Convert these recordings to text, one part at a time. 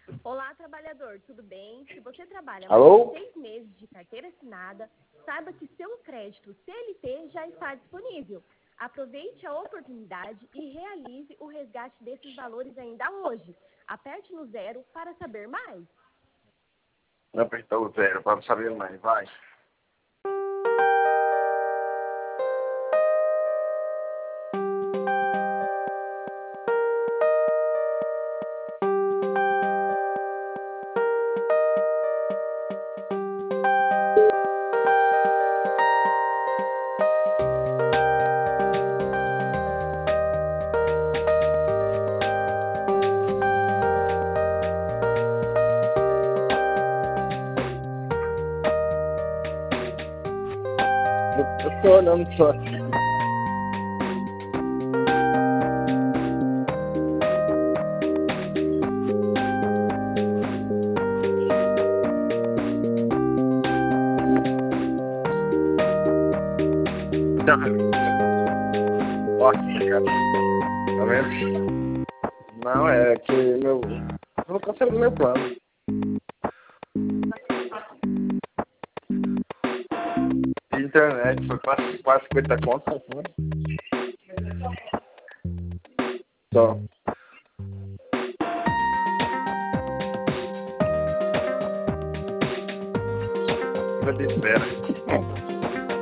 Olá, trabalhador, tudo bem? Se você trabalha mais Alô? de 6 meses de carteira assinada, saiba que seu crédito CLT já está disponível. Aproveite a oportunidade e realize o resgate desses valores ainda hoje. Aperte no 0 para saber mais. Não apertou o 0 para saber mais, vai. Eu tô olhando só aqui. Nossa, cara. Tá vendo? Não, é que meu... Eu não cancelei meu plano. De internet foi quase 50 contas, né? Só. Fica de espera.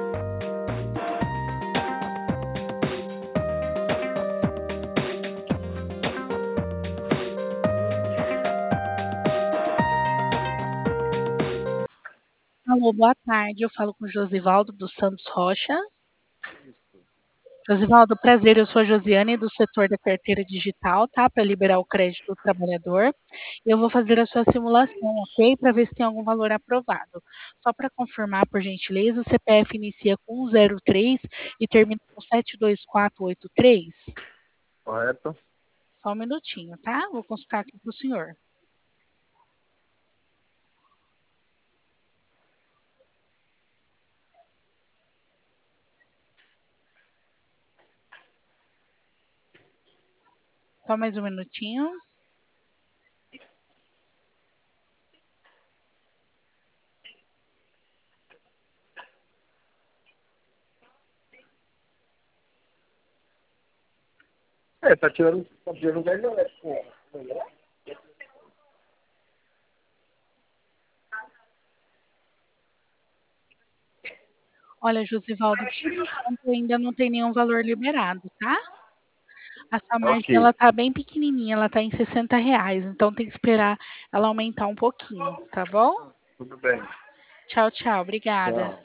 Alô, boa tarde. Eu falo com o Josivaldo dos Santos Rocha. Josivaldo, prazer. Eu sou a Josiane do setor da carteira digital, tá? Para liberar o crédito do trabalhador. Eu vou fazer a sua simulação, ok? Para ver se tem algum valor aprovado. Só para confirmar, por gentileza, o CPF inicia com 103 e termina com 72483. Correto? Só um minutinho, tá? Vou consultar aqui para o senhor. Só mais um minutinho. Tá tirando 10 dólares. Olha, Josivaldo, por enquanto ainda não tem nenhum valor liberado, tá? A sua margem, Ok. ela tá bem pequenininha, ela tá em R$ 60, então tem que esperar ela aumentar um pouquinho, tá bom? Tudo bem. Tchau, tchau, obrigada. Tchau.